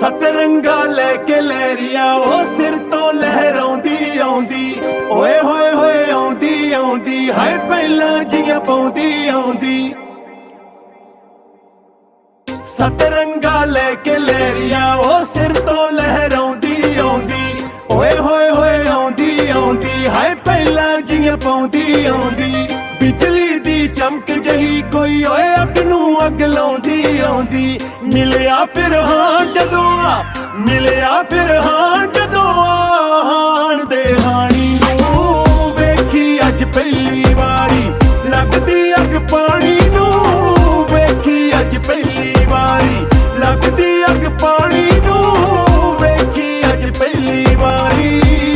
सतरंगा लैके लहरिया ओ सिर तो लहराउंदी आउंदी ओए होए होए आउंदी आउंदी हाय पहला जियां पाउंदी आउंदी सतरंगा लैके लहरिया ओ सिर तो लहराउंदी आउंदी ओए होए होए आउंदी आउंदी हाय पहला जियां पाउंदी आउंदी बिजली दी चमक जही कोई ओए अग नूं अग लाउंदी आउंदी मिलिया फिर हां जदों मिलिया फिर हां जदों हाण दे हाणी नूं वेखी अज पहली वारी लगदी अग पानी नूं वेखी अज पहली वारी लगदी अग पानी नूं वेखी अज पहली वारी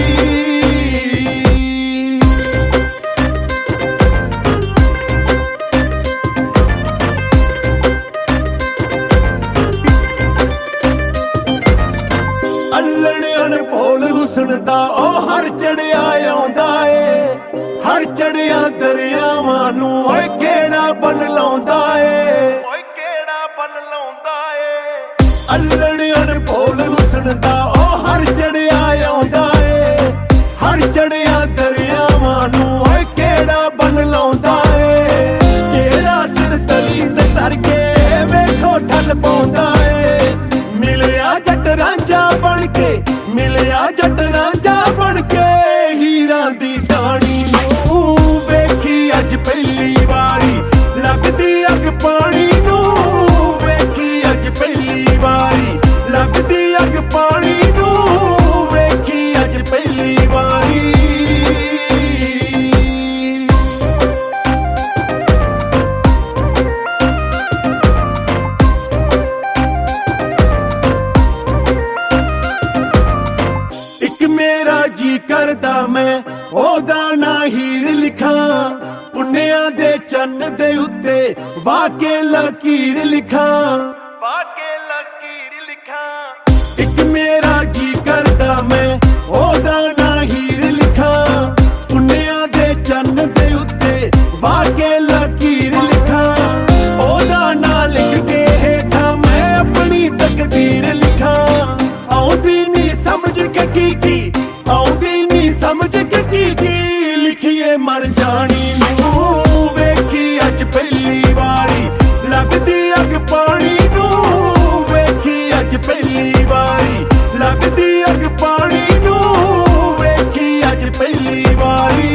भोल हुसन दा ओ हर चढ़िया आउंदा ए हर चढ़िया दरियावां नूं ओए केड़ा बन लाउंदा ए ओए केड़ा बन लाउंदा ए अल्लड़ियन भोल हुसन दा ओ हर चढ़िया आउंदा ए हर चढ़िया दरियावां नूं ओए केड़ा बन लाउंदा ए केड़ा सिर तली ते तर के वेखो ठल पाउंदा ए मिलिया जट रांझा बन के मिलिया जट रांझा बन के हीरा दी टाणी नूं वेखी अज पहली वारी लगदी अग पानी नूं वेखी अज पहली वारी लगदी अग पानी नूं वेखी अज पहली वारी मेरा जी करदा मैं ओदा ना हीर लिखा पुन्निया दे चन्न दे उत्ते वाके लकीर लिखा एक मेरा जी करदा मैं ओदा ना हीर लिखा पुन्निया दे चन्न दे उत्ते वाके लकीर लिखा ओदा ना लिख के हेठा मैं अपनी तकदीर लिखा आउंदी नी समझ के की आउंदी नी समझ के की लिखिए मर जानी नूं वेखी अज पहली वारी लगदी अग पानी नूं वेखी अज पहली वारी लगदी अग पानी नूं वेखी अज पहली वारी